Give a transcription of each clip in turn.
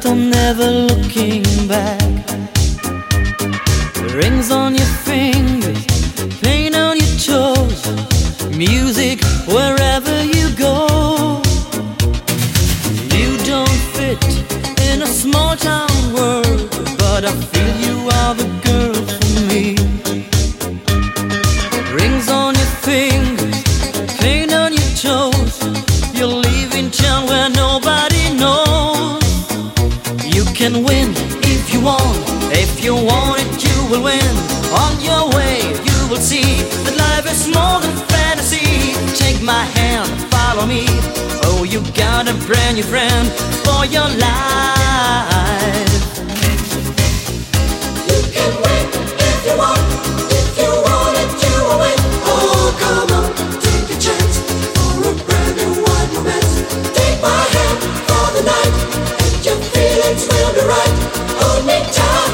so never looking back. Rings on your fingers, paint on your toes, music wherever you go. You don't fit in a small town world, but I feel you are the girl for me. Rings on your fingers, paint on your toes, you're leaving town where nobody knows. You can win if you want, if you want it you will win. On your way you will see that life is more than fantasy. Take my hand, follow me. Oh, you got a brand new friend for your life. You can win if you want, if you want it you will win. Oh, come on, take a chance for a brand new wide romance. Take my hand for the night, and your feelings will be right. Hold me tight.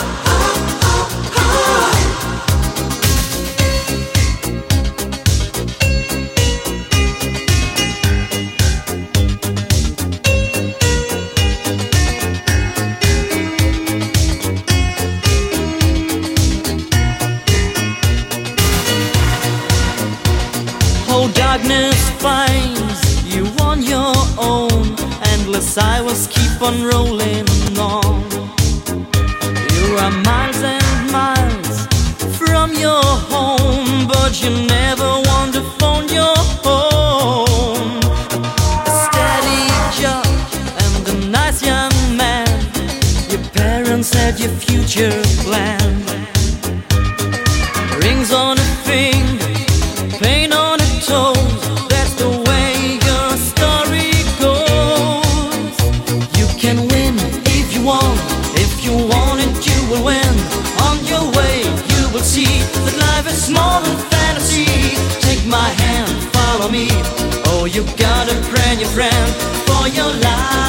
Oh, darkness finds you on your own. Endless highways keep on rolling on. You are miles and miles from your home, but you never want to phone your home. A steady job and a nice young man, your parents had your future planned. Rings on a finger, paint on a toes, that's the way your story goes. You can win if you want, if you want it you will win. On your way you will see that life is more than fantasy. Take my hand, follow me. Oh, you got a brand new friend for your life.